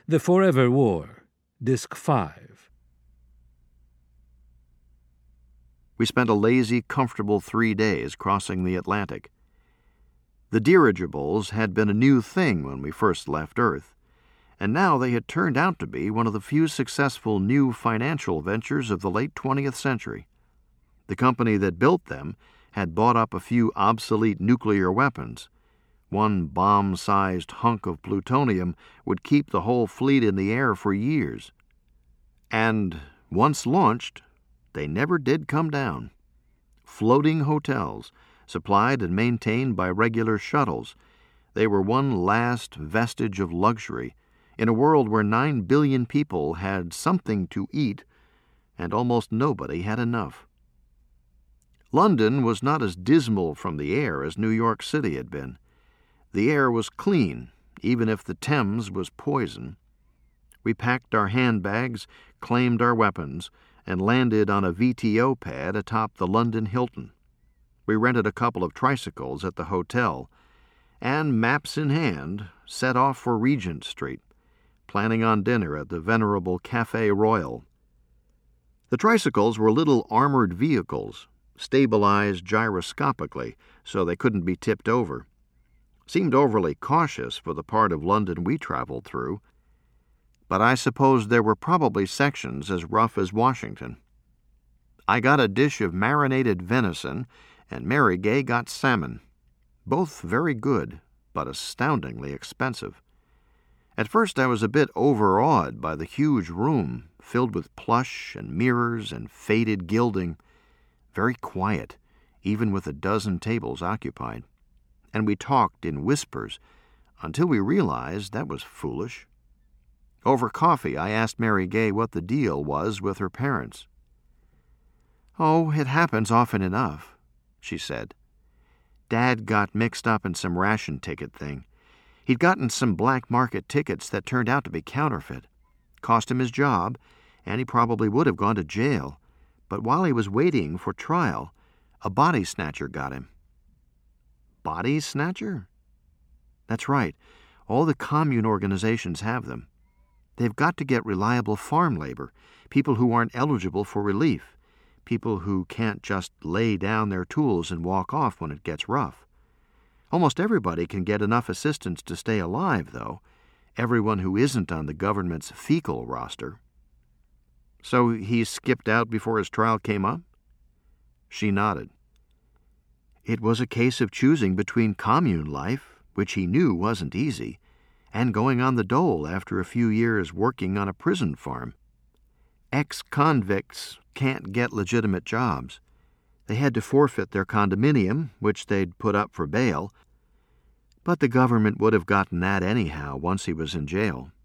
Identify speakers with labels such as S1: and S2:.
S1: The Forever War, Disc 5.
S2: We spent a lazy, comfortable 3 days crossing the Atlantic. The dirigibles had been a new thing when we first left Earth, and now they had turned out to be one of the few successful new financial ventures of the late 20th century. The company that built them had bought up a few obsolete nuclear weapons. One bomb-sized hunk of plutonium would keep the whole fleet in the air for years. And once launched, they never did come down. Floating hotels, supplied and maintained by regular shuttles, they were one last vestige of luxury in a world where 9 billion people had something to eat and almost nobody had enough. London was not as dismal from the air as New York City had been. The air was clean, even if the Thames was poison. We packed our handbags, claimed our weapons, and landed on a VTO pad atop the London Hilton. We rented a couple of tricycles at the hotel, and, maps in hand, set off for Regent Street, planning on dinner at the venerable Café Royal. The tricycles were little armored vehicles, stabilized gyroscopically so they couldn't be tipped over. Seemed overly cautious for the part of London we traveled through, but I suppose there were probably sections as rough as Washington. I got a dish of marinated venison, and Mary Gay got salmon. Both very good, but astoundingly expensive. At first I was a bit overawed by the huge room, filled with plush and mirrors and faded gilding. Very quiet, even with a dozen tables occupied. And we talked in whispers until we realized that was foolish. Over coffee, I asked Mary Gay what the deal was with her parents. "Oh, it happens often enough," she said. "Dad got mixed up in some ration ticket thing. He'd gotten some black market tickets that turned out to be counterfeit. Cost him his job, and he probably would have gone to jail. But while he was waiting for trial, a body snatcher got him." Body snatcher? That's right. All the commune organizations have them. They've got to get reliable farm labor, people who aren't eligible for relief, people who can't just lay down their tools and walk off when it gets rough. Almost everybody can get enough assistance to stay alive, though, everyone who isn't on the government's fecal roster. So he skipped out before his trial came up? She nodded. It was a case of choosing between commune life, which he knew wasn't easy, and going on the dole after a few years working on a prison farm. Ex-convicts can't get legitimate jobs. They had to forfeit their condominium, which they'd put up for bail, but the government would have gotten that anyhow once he was in jail.